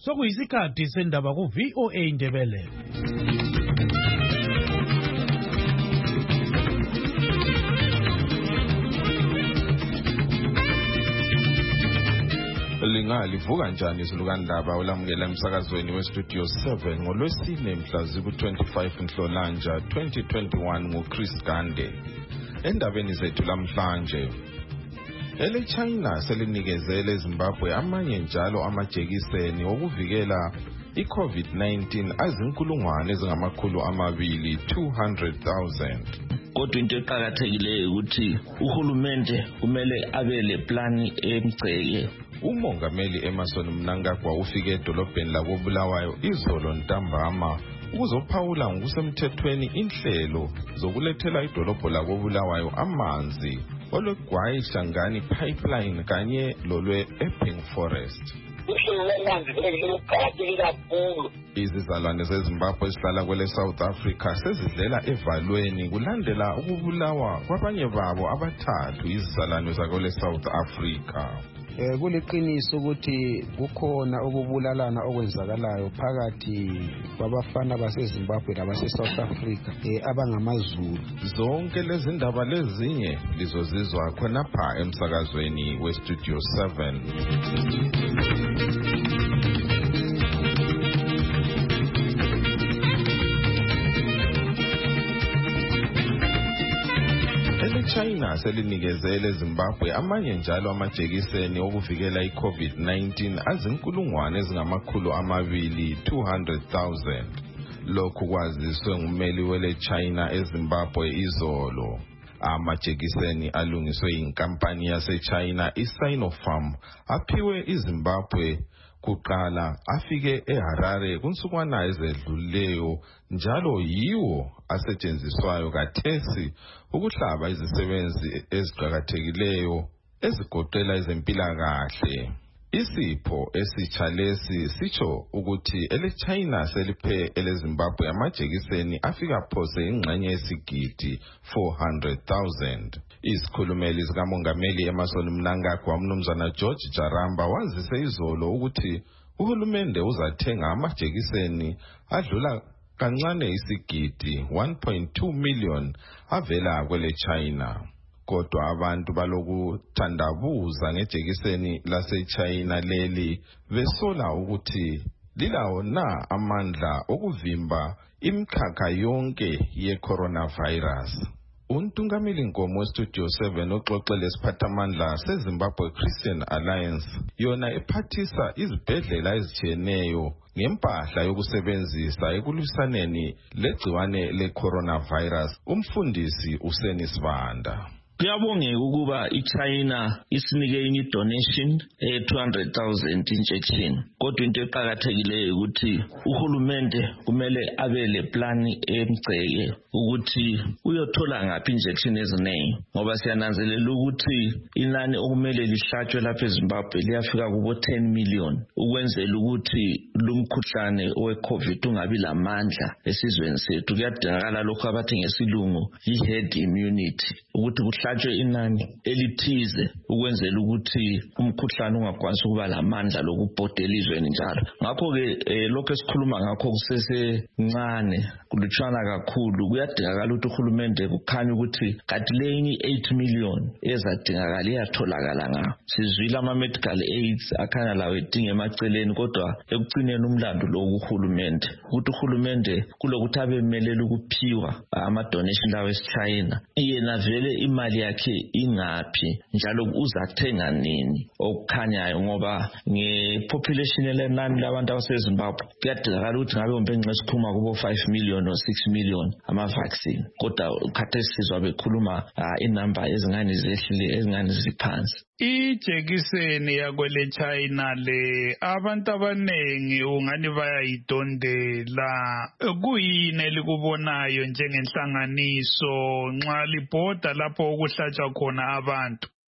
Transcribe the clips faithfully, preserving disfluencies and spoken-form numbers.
Sokuyisikhathi sendaba ku V O A Indebele. Lingalivuka njani izilukandaba olamukela emsakazweni westudio seven ngolwesine mhla ziku twenty-five Nhlolanja twenty twenty-one nguChris Gande. Endabeni zethu lamhlanje, ele China selinikezele eZimbabwe amanye njalo amajekiseni okuvikela i-COVID nineteen azinkulungwane ezingamakhulu amabili two hundred thousand. Kodwa into eqhakathekileyo ukuthi uhulumende kumele abe le plan emgceke. Umongameli Emmerson Mnangagwa ufike edolobheni lakoBulawayo izolo ntambama ukuzophawula ngokusemthethweni inhlelo zokulethela idolobho lakoBulawayo amanzi olweGwayi Hlangani pipeline kanye lolwe Epping Forest. Izizalwane zeZimbabwe ezihlala kwele South Africa sezidlela evalweni kulandela ukubulawa kwabanye babo abathathu izizalwane zakwele South Africa. Eh kuliqiniso ukuthi kukhona ukubulalana okwenzakalayo phakathi kwabafana baseZimbabwe labase South Africa eh abangamazulu. Zonke lezi ndaba lezinye lizozizwa khonapha emsakazweni westudio seven. China selinikezele eZimbabwe amanye njalo amajekiseni okuvikela i-COVID nineteen azinkulungwane ezingamakhulu amabili two hundred thousand. Lokhu kwaziswe ngumeli wele China eZimbabwe izolo. Amajekiseni alungiswe inkampani yase-China iSinopharm aphiwe iZimbabwe kuqala afike eHarare kunsukwana ezedluleyo njalo yiwo asetshenziswayo kathesi ukuhlaba izisebenzi eziqhakathekileyo ezigoqela ezempilakahle. Isipho esitsha lesi sitsho ukuthi ele China seliphe ele Zimbabwe amajekiseni afika phose ingxenye yesigidi four hundred thousand. Isikhulumeli sikamongameli Emmerson Mnangagwa umnumzana George Jaramba wazise izolo ukuthi uhulumende uzathenga amajekiseni adlula kancane isigidi one point two million avela kwele China. Kodwa abantu balokuthandabuza ngejekiseni lase-China leli besola ukuthi lilawo na amandla okuvimba imkhakha yonke ye-coronavirus. Untungameli Nkomo westudio seven oxoxele siphathamandla seZimbabwe Christian Alliance yona ephathisa izibhedlela ezitshiyeneyo ngempahla yokusebenzisa ekulwisaneni legciwane le-coronavirus. Umfundisi Useni Sibanda. Kuyabongeka ukuba iChina isinike inye donation e two hundred thousand injection. Kodwa into eqhakathekileyo ukuthi uhulumende kumele abe le plan emgceke ukuthi uyothola ngaphi injection eziningi, ngoba siyananzelela ukuthi inani okumele lihlatshwe lapha eZimbabwe liyafika kubo ten million ukwenzela ukuthi lumkhuhlane owe-COVID ungabi lamandla esizweni sethu. Kuyadingakala lokho abathi ngesilungu i-herd immunity, ukuthi kuhlatshwe inani elithize ukwenzela ukuthi umkhuhlane ungakwanisi ukuba lamandla lokubhodela izweni njalo. Ngakho-ke eh, lokho esikhuluma ngakho kusesencane kulutshwana kakhulu. Kuyadingakala ukuthi uhulumende kukhanya ukuthi kanti lenye eight million ezadingakala iyatholakala ngayo. Sizwile ama-medical aids akhanya lawo edinga emaceleni, kodwa ekucineni umlando lo uhulumende ukuthi uhulumende kulokuthi abemelele ukuphiwa ama-donation lawo esi-China, yena vele imali yakhe ingaphi njalo uzathenga nini okukhanyayo, ngoba ngepopulation elenani labantu abaseZimbabwe kuyadingakala ukuthi ngabe umbe ngesikhuluma kubo five million or six million ama-vaccine, kodwa khathesi sizwa bekhuluma inamba ezingane zehlile ezingane ziphansi. Ijekiseni yakwele China le abantu abanengi ungani bayayidondela. Kuyini elikubonayo njengenhlanganiso nxa libhoda lapho okuhlatshwa khona abantu?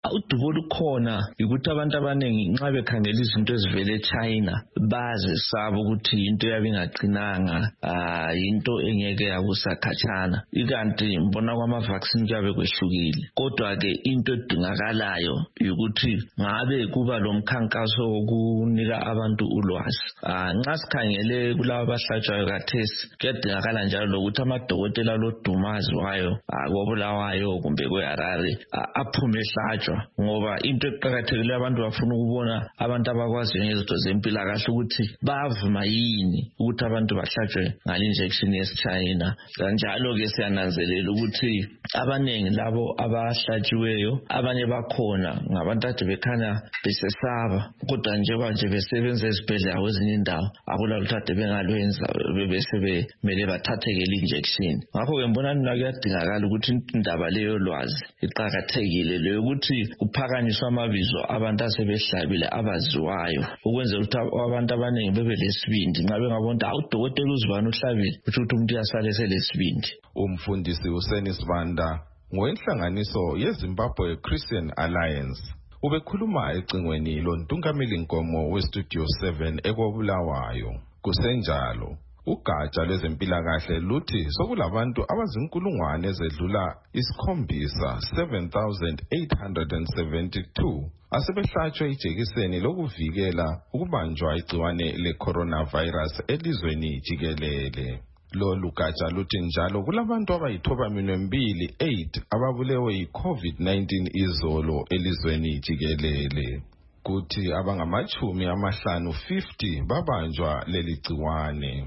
udubo lukhona ukuthi abantu abaningi nxa bekhangela izinto ezivele eChina bazesaba ukuthi into yabe ingaqinanga ah into engeke yabusa khatshana ikanti mbona kwama vaccine kuyabe kwehlukile kodwa ke into edingakalayo ukuthi ngabe kuba lo mkhankaso wokunika abantu ulwazi ah nxa sikhangele kulabo abahlatshwayo kathesi kuyadingakala njalo lokuthi amadokotela lodumazi wayo akobulawayo kumbe kweHarare aphume ehlatshwa ngoba into eqhakathekile abantu bafuna ukubona abantu abakwazi ngezinto zempilakahle ukuthi bavuma yini ukuthi abantu bahlatshwe ngale injection yesiChina kanjalo ke siyananzelela ukuthi abanengi labo abahlatshiweyo abanye bakhona ngabantu ade bekhanya besesaba kodwa nje manje besebenza ezibhedlela kwezinye indawo akulalutho ade bengalwenza bebese bemele bathatheke le injection ngakho ke mbona nina kuyadingakala ukuthi indaba leyo lwazi iqhakathekile leyo ukuthi kuphakanyiswa amabizo abantu asebehlabile abaziwayo ukwenzela ukuthi abantu abaningi bebe lesibindi nxa bengabona udokotela uzibani uhlabile ukuthi umuntu uyasala selesibindi. Umfundisi uSenis Banda ngowenhlanganiso yeZimbabwe Christian Alliance ubekhuluma ecingweni lontungameli nkomo weStudio seven ekobulawayo. Kusenjalo ugatsha lwezempilakahle luthi sokulabantu abazinkulungwane ezedlula isikhombisa seven thousand eight hundred seventy-two asebehlatshwe ijekiseni lokuvikela ukubanjwa igciwane le-coronavirus elizweni jikelele. Lolu gatsha luthi njalo kulabantu abayithoba minembili eight ababulewe yi-COVID nineteen izolo elizweni jikelele. Kuthi abangamachumi amahlanu fifty babanjwa leli gciwane.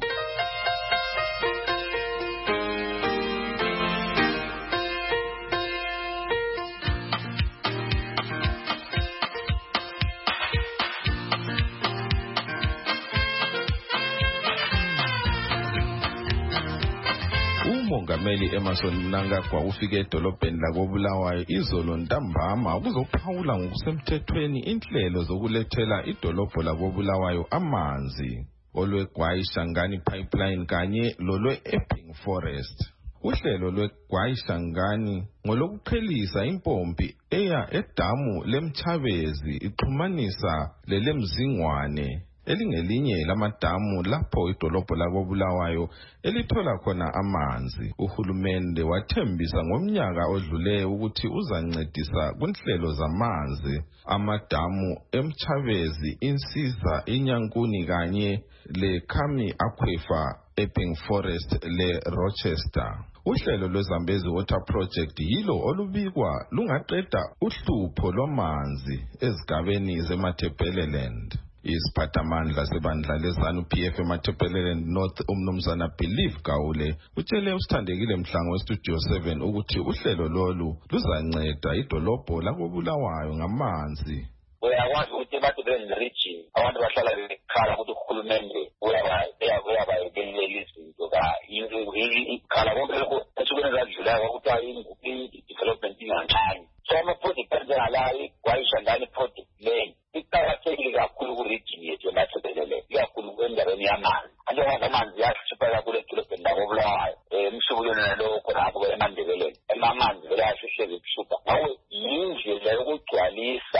Umongameli Emmerson Mnangagwa ufike edolobheni lakobulawayo izolo ntambama ukuzophawula ngokusemthethweni inhlelo zokulethela idolobho lakobulawayo amanzi olweGwai Shangani pipeline kanye lolwe-Epping Forest. Uhlelo lweGwai Shangani ngolokuqhelisa impompi eya edamu lemchabezi ixhumanisa lelemzingwane elingelinye lamadamu lapho idolobho lakobulawayo elithola khona amanzi. Uhulumende wathembisa ngomnyaka odlule ukuthi uzancedisa kunhlelo zamanzi amadamu emchabezi insiza inyankuni kanye leKhami Aquifer Epping Forest le Rochester. Uhlelo lweZambezi Water Project yilo olubikwa lungaqeda uhlupho lwamanzi ezigabeni zeMatabeleland. Isiphathamandla sebandla lezanu P F eMatabeleland North umnumzana Believe Gawule utshele usithandekile Mhlango weStudio seven ukuthi uhlelo lolu luzanceda idolobho lakobulawayo ngamanzi. Uyakwazi ukuthi eMatabeleland region abantu bahlala bekhala ukuthi uhulumende uyabayekela izinto ka ikhala konke lokho esukwini zadlulayo ukuthi i-development ingancane. So ama-project anjengalayo iGwai Shangani project leyo iqakathekile kakhulu ku-region yethu eMatabeleland ikakhulu endaweni yamanzi. Njengoba amanzi ayahlupha kakhulu edolobheni lakobulawayo emshubulweni nalowo khonapho eMandebeleni amanzi vele ayahlele kuhlupha ngawe yindlela yokugcwalisa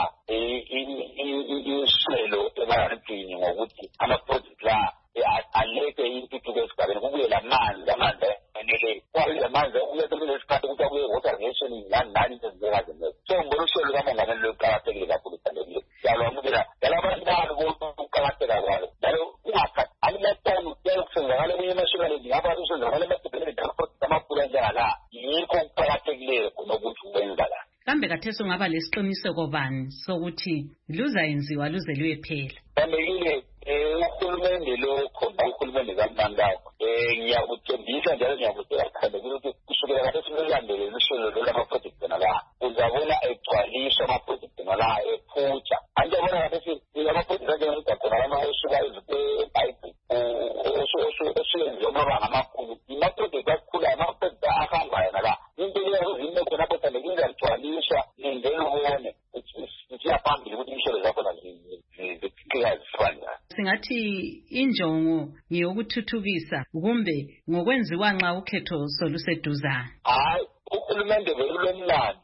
inhlelo emarantini ngokuthi ama-project la aleke intuthuko esigabeni kubuye lamanzi amanzi afanele kwabe lamanzi uyathemele isikhathi ukuthi akuye water nation nani nani into zingazimele. So ngibona uhlelo lukamongameli luqakathekile kakhulu thandekile siyalwamukela yalabantu balo ukuqakatheka kwalo njalo ungakhathi aliletani kuyakusenzakala kwenye emashonaleni ngapha kusenzakala eMatabeleland amaphula njengala yikho kuqakathekileyo kunokuthi ukwenza la. Kambe kathesi ungaba lesiqiniseko bani sokuthi luzayenziwa luze luyephela? Thandekile uhulumende lo khona uhulumende kaMnangagwa ngiyakuthembisa njalo ngiyakutshela ukuthi kusukela kathesi lulandele luhlelo lwama-project la uzabona egcwaliswa ama-project la ephutsha anjengabona kathesi ama-project anjengemigaqo lama osuka ezibhayibhili osuyenziwa amabanga amakhulu ima-project akhulu ama-project ahambayo nala into leyo khonapho thandekile izagcwaliswa lindele ubone siya phambili ukuthi inhlelo zakhona zikhiqizwa. Singathi injongo ngiyokuthuthukisa kumbe ngokwenziwa nxa ukhetho soluseduzana. Hayi uhulumende velulomlando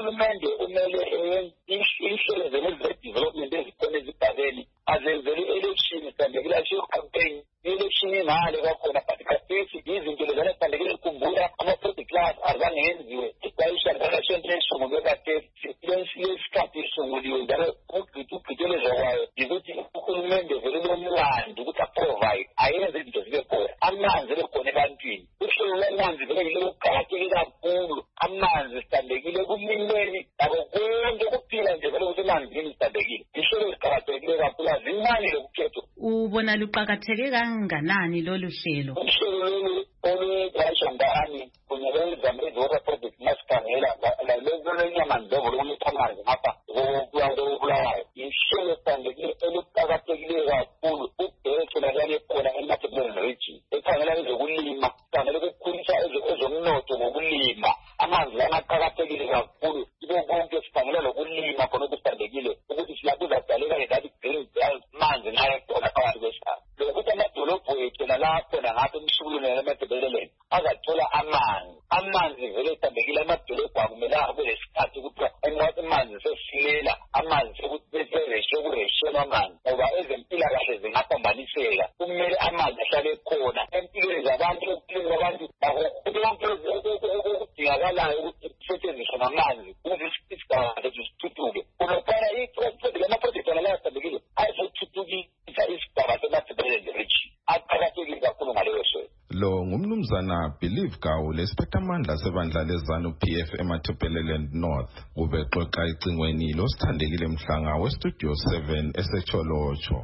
uhulumende umele inhlelo ze-development ezikhona ezigabeni azenzele i-election isandekile ashiyo campaign i-election ingale kwakhona but khathesi izinto lezana isandekile likhumbula ama-project class azange yenziwe ikwayisha ngakashento esungulwe khathesi lesikhathi isunguliwe njalo ugqithelezwa kwayo yikuthi uhulumende vele lomlando ukuthi aprovide ayenze izinto zibe khona amanzi ebe khona ebantwini uhlelo lwamanzi vele yilo luqakatheke kakhulu amanzi sithandekile kumileni nabo konke ukuphila nje vele ukuthi emanzini sithandekile ihlelo liqakathekile kakhulu azimani lokukhetho. Ubona luqakatheke kanganani lolu hlelo? Uhlelo lolu oluyayisha ngani kunye lezamezi water project masikhangela lolunyamanzi lovo lokuletha amanzi ngapha kokubulawayo ihlelo sithandekile oluqakathekile kakhulu ubheke lakane khona emathebuleni region ekhangela ezokulima sikhangela ukukhulisa ezomnotho ngokulima amanzi lana aqakathekile kakhulu ibo konke sikhangela lokulima khona kusithandekile ukuthi silapho uzadaleka ngedathi green belt manzi naye khona phakathi kwesihlalo lokuthi amadolobho ethu nalakhona ngapha emsulwini emathebeleleni azathola amanzi amanzi vele sithandekile amadolobho akumele abe lesikhathi ukuthi enqwathi amanzi sesilela amanzi sokureshiyelwa amanzi ngoba ezempilakahle zingaphambaniseka kumele amanzi ahlale khona empilweni zabantu empilweni zabantu okudingakalayo ukuthi kusetshenziswe ngamanzi ukuze isigaba sethu sithuthuke kunophana lamaprojekthi alala sithandekile ayizothuthukisa isigaba semathebeleni region aqakathekile kakhulu ngaleyo hlelo. Lo ngumnumzana Believe Gawu lesiphathamandla sebandla lezanu P F eMathebeleland North ubexoxa icingweni losithandekile mhlanga westudio seven esecholotsho.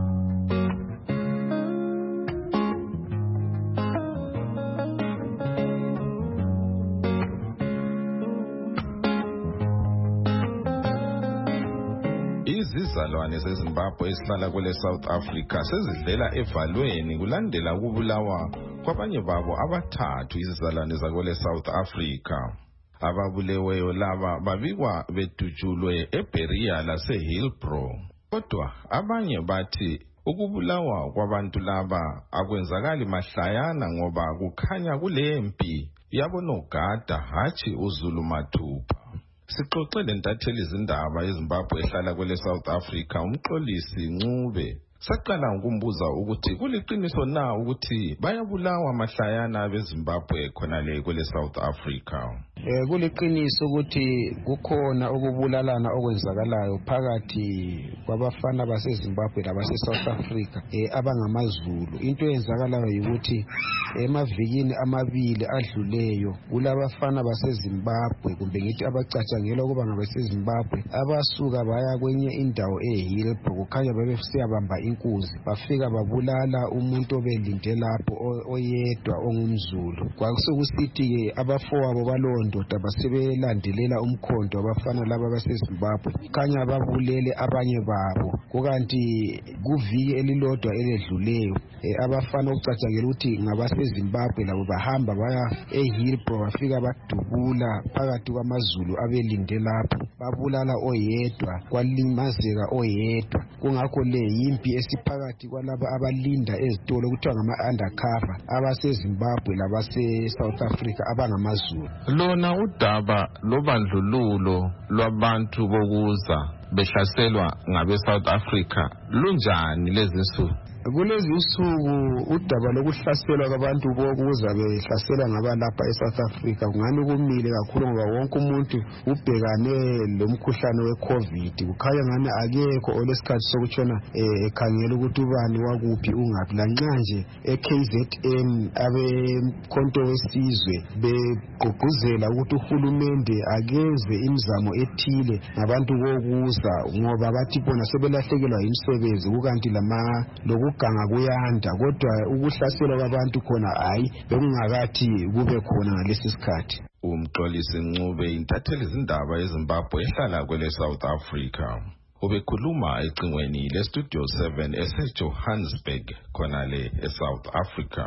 Izizalwane zeZimbabwe esihlala kwele South Africa sezidlela evalweni kulandela ukubulawa kwabanye babo abathathu izizalwane zakwele South Africa. Ababuleweyo laba babikwa bedutshulwe eBeria laseHillbrow. Kodwa abanye bathi ukubulawa kwabantu laba akwenzakali mahlayana ngoba kukhanya kulempi yabonogada hatshi uZulu mathupha. Sixoxe lentatheli izindaba eZimbabwe ehlala kwele South Africa umxolisi Ncube. Saqala ukumbuza ukuthi kuliqiniso na ukuthi bayabulawa mahlayana beZimbabwe khona le kwele South Africa. Eh kuliqiniso ukuthi kukhona ukubulalana okwenzakalayo phakathi kwabafana baseZimbabwe labase South Africa eh abangamazulu. Into eyenzakalayo ukuthi emavikini amabili adluleyo kulabafana baseZimbabwe kumbe ngithi abacatshangelwa kuba ngabaseZimbabwe abasuka baya kwenye indawo eHillbrow kukhanya bebesiya bamba inkunzi bafika babulala umuntu obelinde lapho oyedwa ongumZulu. Kwakusokusithi ke abafowabo balondoda basebelandelela umkhondo abafana laba baseZimbabwe khanya babulele abanye babo kukanti kuviki elilodwa eledluleyo abafana okucatshangela ukuthi ngabaseZimbabwe labo bahamba baya eHillbrow bafika badubula phakathi kwamaZulu abelinde lapho babulala oyedwa kwalimazeka oyedwa. Kungakho le yimpi esiphakathi kwalaba abalinda ezitolo kuthiwa ngama-undercover abaseZimbabwe labase-South Africa abangamaZulu. Lona udaba lobandlululo lwabantu bokuza behlaselwa ngabe-South Africa lunjani lezi nsuku? Kulezi insuku udaba lokuhlaselwa kwabantu bokuza behlaselwa ngabalapha eSouth Africa kungani kumile kakhulu ngoba wonke umuntu ubhekane lomkhuhlane weCovid kukhanya ngani akekho olesikhathi sokutshona ekhangela ukuthi ubani wakuphi ungaphi lanxa nje eK Z N abekhonto wesizwe begqugquzela ukuthi uhulumende akenze imizamo ethile ngabantu bokuza ngoba bathi bona sebelahlekelwa imisebenzi kukanti lama lokuganga kuyanda kodwa ukuhlaselwa kwabantu khona hayi bekungakathi kube khona ngalesi sikhathi. Umxolisi Ncube intatheli izindaba eZimbabwe ehlala kwele South Africa. Ubekhuluma ecingweni lestudio seven eseJohannesburg khona le eSouth Africa.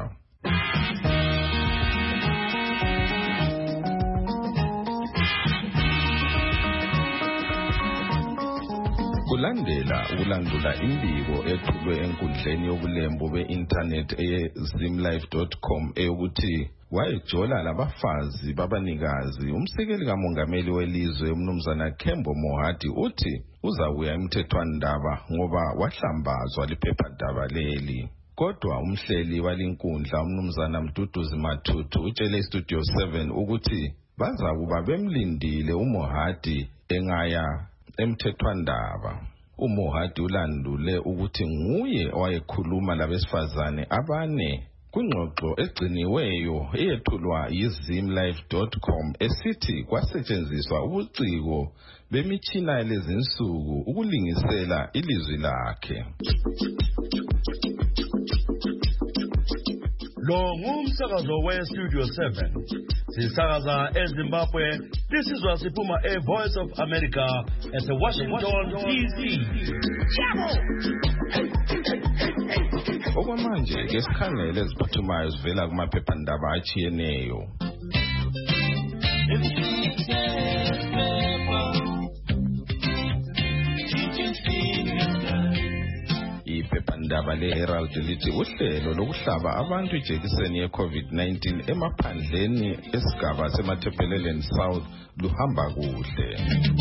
Kulandela ukulandula imbiko ethulwe enkundleni yobulembu be-internet eye zimlife dot com eyokuthi wayejola labafazi babanikazi. Umsekeli kamongameli welizwe umnumzana Kembo Mohadi uthi uzakuya emthethwandaba ngoba wahlambazwa liphephandaba leli. Kodwa umhleli walinkundla umnumzana Mduduzi Mathuthu utshele iStudio seven ukuthi bazakuba bemlindile uMohadi engaya emthethwandaba. uMohadi ulandule ukuthi nguye owayekhuluma labesifazane abane kwingxoxo egciniweyo eyethulwa yizim live dot com esithi kwasetshenziswa ubuciko bemitshina yalezinsuku ukulingisela ilizwi lakhe. Lo ngumsakazo weStudio seven. Sisakaza eZimbabwe. This is Wasipuma, a Voice of America at Washington, D C. Okwamanje ke sikhangele eziphuthumayo zivela kumaphephandaba achiyeneyo. Iphephandaba leHerald lithi uhlelo lokuhlaba abantu ijekiseni ye-COVID nineteen emaphandleni esigaba semaThepheleleni South luhamba kuhle.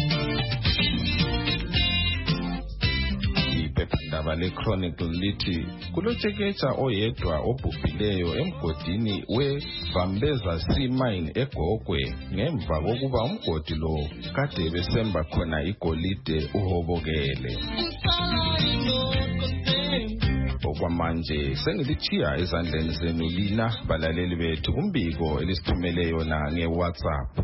Iphephandaba leChronicle lithi kulotshekecha oyedwa obhubhileyo emgodini weVambeza Sea Mine eGogwe ngemva kokuba umgodi lo kade besemba khona igolide uhobokele. Okwamanje sengilithiya ezandleni zenu lina balaleli bethu kumbiko elisithumele yona ngeWhatsApp.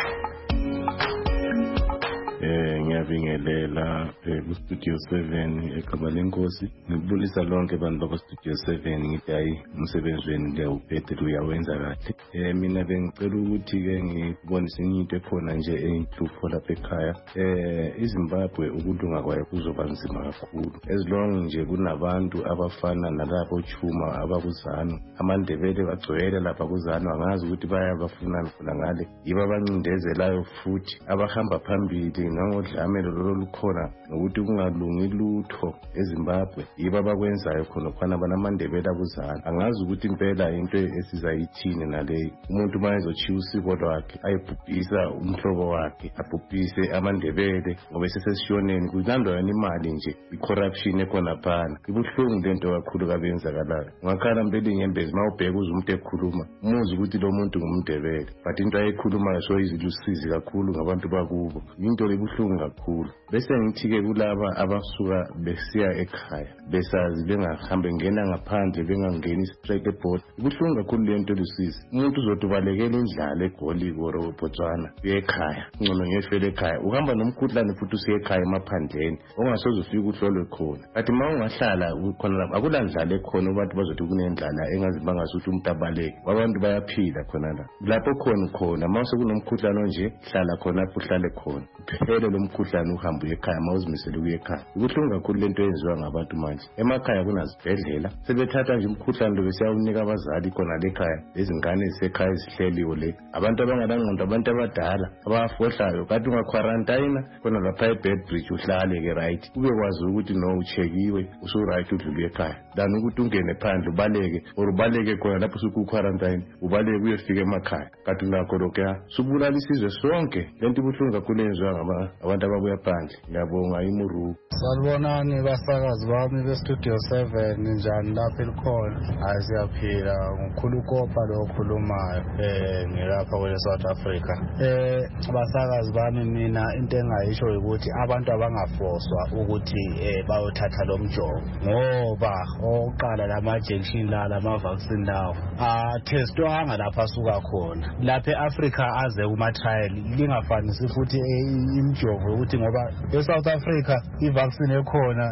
Eh ngiyabingelela kuStudio seven eKabalenkosi. Ngibulisa lonke abantu bakwaStudio seven ngithi hayi umsebenzi wenu ngiyawuphethe uyawenza kahle. Eh mina bengicela ukuthi ke ngibonise into ekhona nje einhlupho lapha ekhaya. Eh iZimbabwe ukulunga kwayo kuzoba nzima kakhulu. As long nje kunabantu abafana nalabo Chuma abakuzana amandebele bagcwele lapha kuzana angazi ukuthi bayabafuna khona ngale yiba bancindezelayo futhi abahamba phambili nangodlamelo lolo lukhona ngokuthi kungalungi lutho eZimbabwe yiba bakwenzayo khona khona banamandebela kuzana angazi ukuthi impela into esizayithini nale umuntu mayezochiya usiko lwakhe ayibhubhisa umhlobo wakhe abhubhise amandebele ngoba sesesishoneni kulandwa yona imali nje icorruption ekhona phana ibuhlungu lento kakhulu kabenzakalayo ngakhala impela inyembezi mawubheka uze umuntu ekhuluma umuzi ukuthi lo muntu ngumndebele but into ayikhuluma so izilusizi kakhulu ngabantu bakubo into lebuhlungu kakhulu bese ngithi-ke kulaba abasuka besiya ekhaya besazi bengahambe ngena ngaphandle bengangeni straight eboard ibuhlungu kakhulu lento lusizi umuntu uzothi ubalekela indlala eGoli koro Botswana uye ekhaya ngcono ngefele ekhaya uhamba nomkhuhlane futhi usiye ekhaya emaphandleni ongasoze ufike uhlolwe khona kanti ma ungahlala khona akulandlala ekhona abantu bazothi kunendlala engazi bangasuthi umuntu abaleke abantu bayaphila khona la lapho khona khona ma sekunomkhuhlane nje hlala khona uhlale khona phele lo mkhuhlane uhamba ekhaya mawuzimisela ukuya ekhaya ibuhlungu kakhulu lento eyenziwa ngabantu manje emakhaya kunazibhedlela sebethatha nje umkhuhlane lo besiyawunika abazali khona lekhaya lezingane ezisekhaya ezihleliwe le abantu abangalangqondo abantu abadala abafohlayo kade ungaqwarantayina khona lapha eBed Bridge uhlale ke right ube kwazi ukuthi no uchekiwe usu right udlule ekhaya dan ukuthi ungene phandle ubaleke or ubaleke khona lapho usuku quarantine ubaleke uyefika emakhaya kade nakho lokho subulala isizwe sonke lento ibuhlungu kakhulu eyenziwa abantu ababuya phandle ngiyabonga iMuru. Salibonani basakazi bami beStudio seven njani lapha elikhona hayi siyaphila ngikhulu kopa lo khulumayo eh ngilapha kwele South Africa eh basakazi bami mina into engayisho ukuthi abantu abangafoswa ukuthi eh bayothatha lo mjovo ngoba oqala lama-injection la lama-vaccine lawo atestwanga lapha asuka khona lapha eAfrica aze kuma-trial lingafanisi futhi imjovo ukuthi ngoba eSouth Africa ivaccine ekhona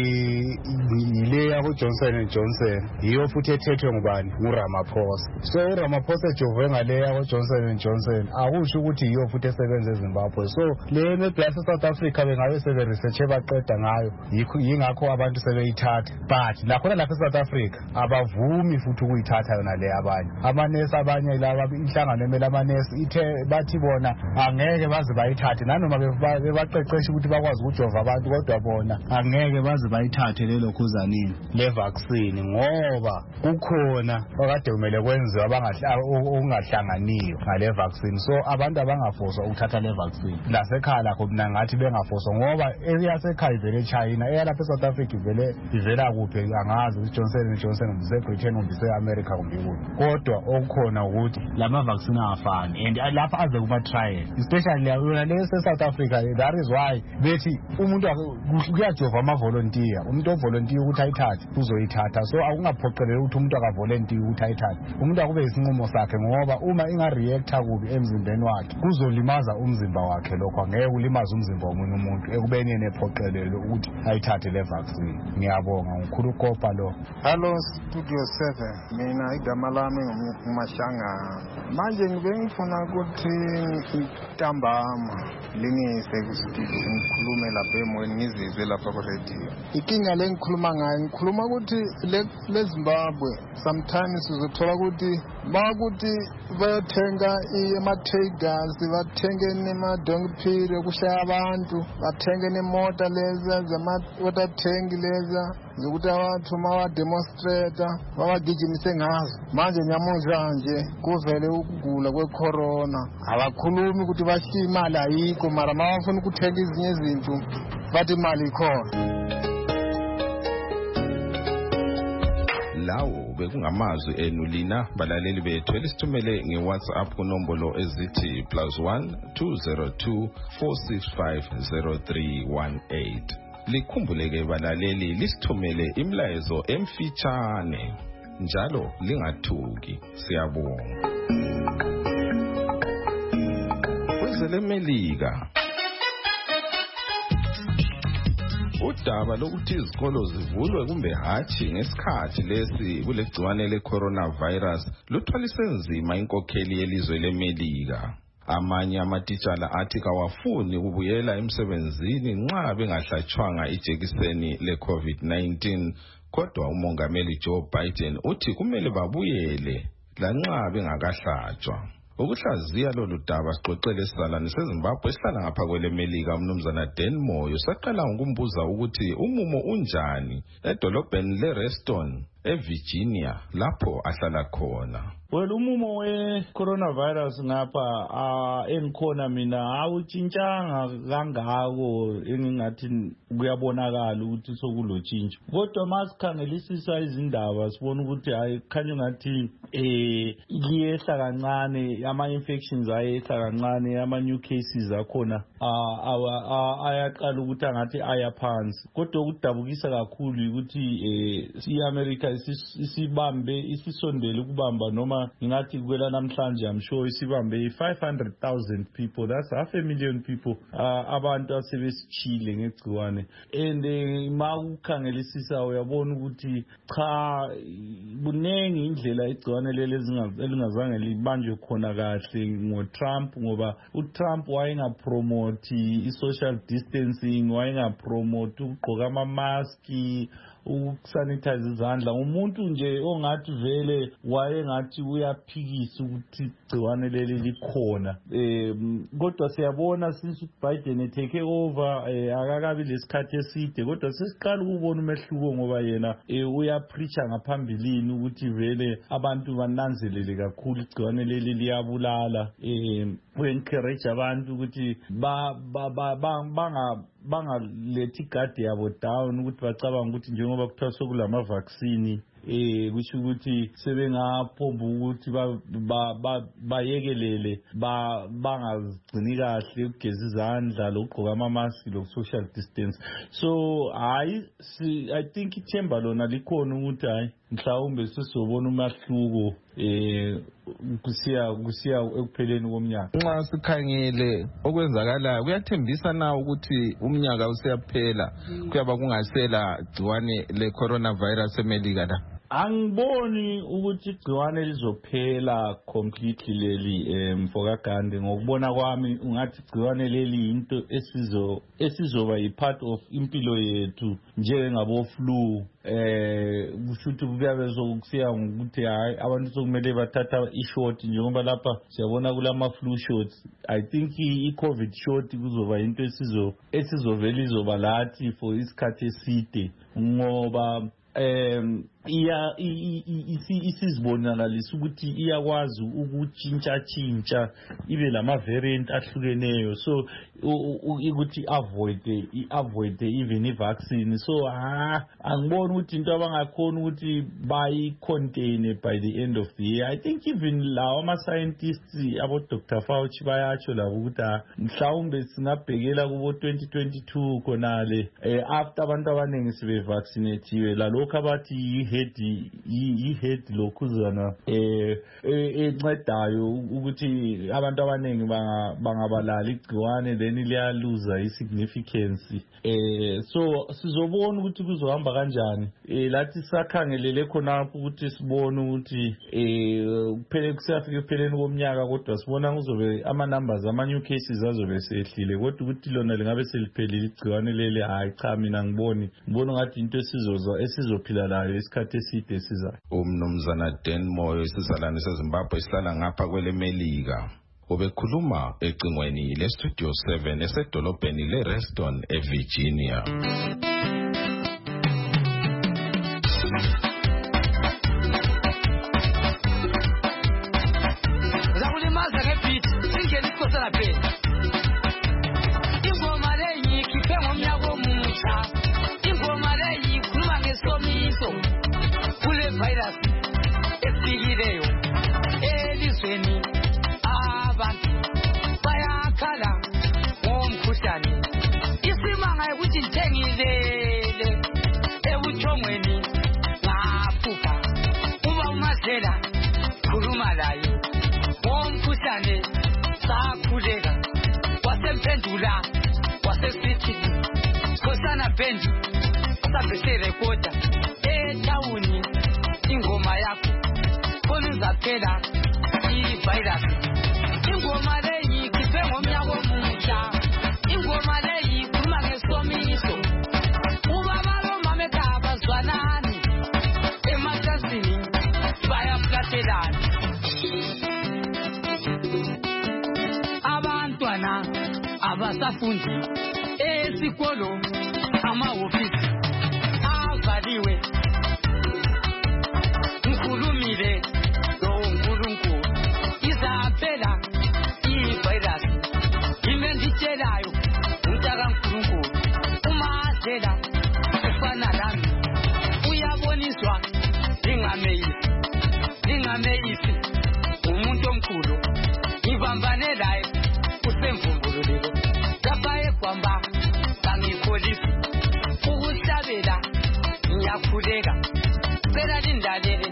ile yabo Johnson and Johnson yiyo futhi ethethwe ngubani nguRamaphosa so uRamaphosa ejove ngale yabo Johnson and Johnson akusho ukuthi yiyo futhi esebenza eZimbabwe so le meblase South Africa bengabe sebe research baqeda ngayo yingakho abantu sebeyithatha but nakhona lapha eSouth Africa abavumi futhi ukuyithatha yona le abanye amanesi abanye laba inhlangano emela amanesi ithe bathi bona angeke baze bayithathe nanoma bebaqeqesha ukuthi bakwazi ukujova abantu kodwa bona angeke baze bayithathe lelo khuzanini le vaccine ngoba kukhona okade kumele kwenziwe okungahlanganiyo ngale vaccine. So abantu abangafoswa ukuthatha le vaccine lasekhaya lakho mina ngathi bengafoswa ngoba eyasekhaya ivele eChina, eyalapha eSouth Africa ivele ivela kuphi angazi ukuthi Johnson and Johnson ngise-Britain ngise-America kumbe kuphi, kodwa okukhona ukuthi lama vaccine afani and lapha aze kuma trial especially yona le South Africa. That is why bethi umuntu kuyajova ama volunteer, umuntu ovolunteer ukuthi ayithathe uzoyithatha. So akungaphoqeleli ukuthi umuntu akavolunteer ukuthi ayithathe, umuntu akube isinqumo sakhe ngoba uma inga reacta kubi emzimbeni wakhe kuzolimaza umzimba wakhe, lokho angeke ulimaza umzimba womunye umuntu ekubeni yena ephoqelele ukuthi ayithathe le vaccine. Ngiyabonga ngokhulu kopa lo. Hello Studio seven, mina igama lami ngumashanga. Manje ngibe ngifuna ukuthi ntambama lingise kustudio ngikhulume lapha emoyeni ngizizwe lapha ku radio. Inkinga le ngikhuluma ngayo ngikhuluma ukuthi le Zimbabwe sometimes uzothola ukuthi bakuthi bayothenga ama-traders, bathenge nema-donkey kushaya abantu, bathenge nemota leza zama-water tank leza zokuthi abantu mabademonstrata babagijimise ngazo. Manje nyamuhla nje kuvele ukugula kwe-corona, abakhulumi ukuthi bashiya imali ayikho, mara mabafuna ukuthenga ezinye izinto bathi imali ikhona. Lawo bekungamazwi enu lina balaleli bethu elisithumele nge-WhatsApp kunombolo ezithi plus one two zero two four six five zero three one eight. Likhumbuleke balaleli lisithumele imlayezo emfitshane njalo lingathuki. Siyabonga. Kwezele Melika udaba lokuthi izikolo zivulwe kumbe hatshi ngesikhathi lesi kulegciwane le-coronavirus luthwalise nzima inkokheli yelizwe leMelika. Amanye amatitshala athi kawafuni kubuyela emsebenzini nxa bengahlatshwanga ijekiseni le-COVID nineteen, kodwa umongameli Joe Biden uthi kumele babuyele lanxa bengakahlatshwa. Ukuhlaziya lolu daba sixoxele isizalwane seZimbabwe esihlala ngapha kweleMelika umnumzana Dan Moyo saqala ngokumbuza ukuthi umumo unjani edolobheni leReston eVirginia lapho ahlala khona. Well, umumo we-coronavirus ngapha uh, engikhona mina awutshintshanga kangako engingathi kuyabonakala ukuthi sokulotshintsho. Kodwa masikhangelisisa izindaba sibona ukuthi hayi khanya ngathi eh liyehla kancane, ama-infections ayehla kancane, ama-new cases akhona uh, ayaqala ukuthi angathi aya phansi. Kodwa ukudabukisa kakhulu ukuthi eh i-America isibambe isisondele ukubamba noma ngathi kwela namhlanje I'm sure isibambe five hundred thousand people, that's half a million people uh, abantu asebesichile ngegciwane. And uh, ma ukhangelisisa uyabona ukuthi cha bunengi indlela igciwane leli elingazange libanjwe khona kahle ngoTrump, ngoba uTrump wayengapromote i-social distancing, wayengapromote ukugqoka ama-maski, ukusanitize izandla. Umuntu nje ongathi vele wayengathi uyaphikisa ukuthi igciwane leli likhona. Eh kodwa siyabona since Biden etake over eh, akakabi lesikhathi eside, kodwa sesiqala ukubona umehluko ngoba yena eh, uyapreacha ngaphambilini ukuthi vele abantu bananzelele kakhulu igciwane leli liyabulala. Eh uencourage abantu ukuthi ba banga bangalethi igadi yabo down ukuthi bacabanga ukuthi njengoba kuthiwa sokulama vaccine eh kusho ukuthi sebengaphomba ukuthi bayekelele ba bangazigcini kahle ukugeza izandla lokugqoka ama mask lo social distance. So I see, I think ithemba lona likhona ukuthi hayi mhlawumbe sizobona umahluko eh kusiya kusiya ekupheleni komnyaka. Nxa sikhangele okwenzakala kuyathembisa na ukuthi umnyaka usiyaphela kuyaba kungasela gciwane le coronavirus eMelika la. angiboni ukuthi igciwane lizophela completely leli mfokagande ngokubona kwami ungathi igciwane leli into esizo esizoba yi-part of impilo yethu njengabo flu eh kusho ukuthi kuyabe sokusiya ngokuthi hayi abantu sokumele bathatha i-shot njengoba lapha siyabona kulama flu shots. I think i-COVID shot kuzoba into esizo esizovela izoba lathi for isikhathi eside ngoba um iya isizibonakalisa ukuthi iyakwazi ukutshintsha tshintsha ibe lama variant ahlukeneyo so ukuthi avoid avoid even i-vaccine so ah angiboni ukuthi into abangakhona ukuthi bayi contain by the end of the year. I think even lawa ama scientists abo Doctor Fauci bayatsho labo ukuthi mhlawumbe singabhekela kubo twenty twenty-two konale after abantu abaningi sibe vaccinated la lokho abathi head i-head lokhuzana eh encedayo ukuthi abantu abaningi bangabalala igciwane then liyaluza i-significance eh so sizobona ukuthi kuzohamba kanjani eh lathi sakhangelele khonapho ukuthi sibone ukuthi eh kuphele kusafika kupheleni komnyaka kodwa sibona kuzobe ama numbers ama new cases azobe sehlile kodwa ukuthi lona lingabe seliphelile igciwane leli hayi cha mina ngiboni ngibona ngathi into esizoza esizophila layo isikhathi eside esizayo. Umnumzana Dan Moyo isizalwane seZimbabwe isihlala ngapha kwele Melika obekhuluma ecingweni le Studio seven esedolobheni le Reston eVirginia. Zakulimaza ngebeat singeni ikhosana phela. Ingoma leyi khiphe ngomnyaka omutsha. Ingoma leyi ikhuluma ngesomiso. Kule virus esikileyo elizweni abantu bayakhala ngomkhuhlane isimanga ukuthi ngithengilele ebuthongweni ngaphupha uba uMadlela khuluma laye ngomkhuhlane sakhuleka wasemphendula wasesithi khosana bendi sabese recorder etawuni ingoma yakho koluzaphela i-virus ingoma leyi khiphe ngomnyaka omutsha ingoma leyi khuluma ngesomiso ubaba lomama ekhaya bazwanani emacansini bayaflatelana abantwana abasafundi esikolo amahofisi avaliwe ngikhulumile lo nkulunkulu izaphela i-virus yime nditshelayo umntaka nkulunkulu uMadlela ufana lami uyaboniswa lingameyisi lingameyisi umuntu omkhulu ngibambane laye usemvumbululile lapha egwamba kangikholisi ukuhlabela ngiyakhuleka phela lindalele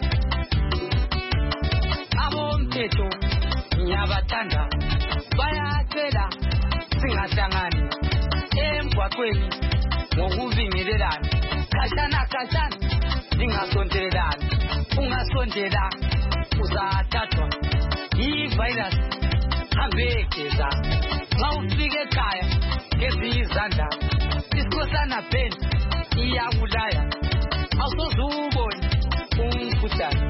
abomthetho ngiyabathanda bayacela singahlangani emgwaqweni ngokubingelelana khatshana khatshana singasondelelani ungasondela uzathathwa i-virus hambe geza nxa ufike ekhaya ngezi izandla isikhosana bendi iyabulaya awusoze ubone umkhuhlane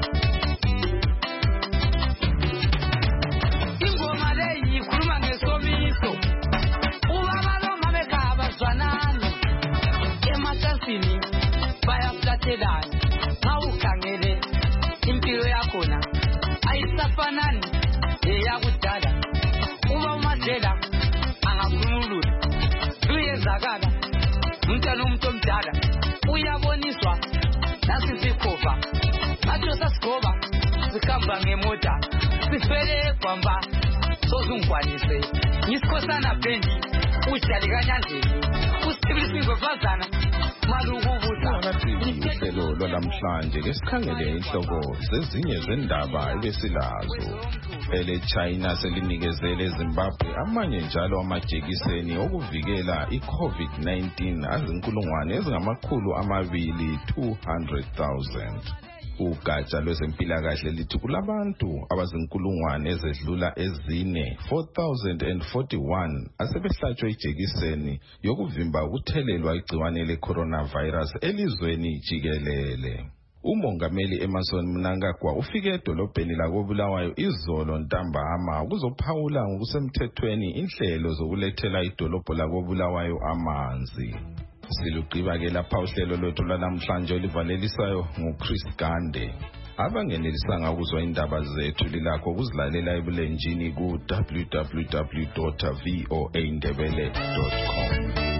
ingoma leyi ikhuluma ngesomiso ubaba lomama ekhaya bazwanani emacansini bayaflatelana nxa ukhangele impilo yakhona ayisafanani eyakudala uba uMadlela angakhululula luyenzakala umntwana umuntu omdala uyaboniswa nasi sikhofa ngathi sasigoba sikhamba ngemota sifele egwamba sozungikwanise ngisikhosana bendi udlali kanyanzeli usithibili singofazana malukubuza uhlelo lwalamhlanje ke sikhangele inhloko zezinye zendaba ebesilazo ele China selinikezele eZimbabwe amanye njalo amajekiseni okuvikela i-COVID nineteen azinkulungwane ezingamakhulu amabili two hundred thousand. Ugatsha lwezempilakahle lithi kulabantu abazinkulungwane ezedlula ezine four thousand forty-one asebehlatshwe ijekiseni yokuvimba ukuthelelwa igciwane le-coronavirus elizweni jikelele. Umongameli Emmerson Mnangagwa ufike edolobheni lakoBulawayo izolo ntambama ukuzophawula ngokusemthethweni inhlelo zokulethela idolobho lakoBulawayo amanzi. Silugqiba ke lapha uhlelo lwethu lwanamhlanje olivalelisayo nguChris Gande. Abangenelisanga ukuzwa indaba zethu lilakho ukuzilalela ebulenjini ku w w w dot voa ndebele dot com.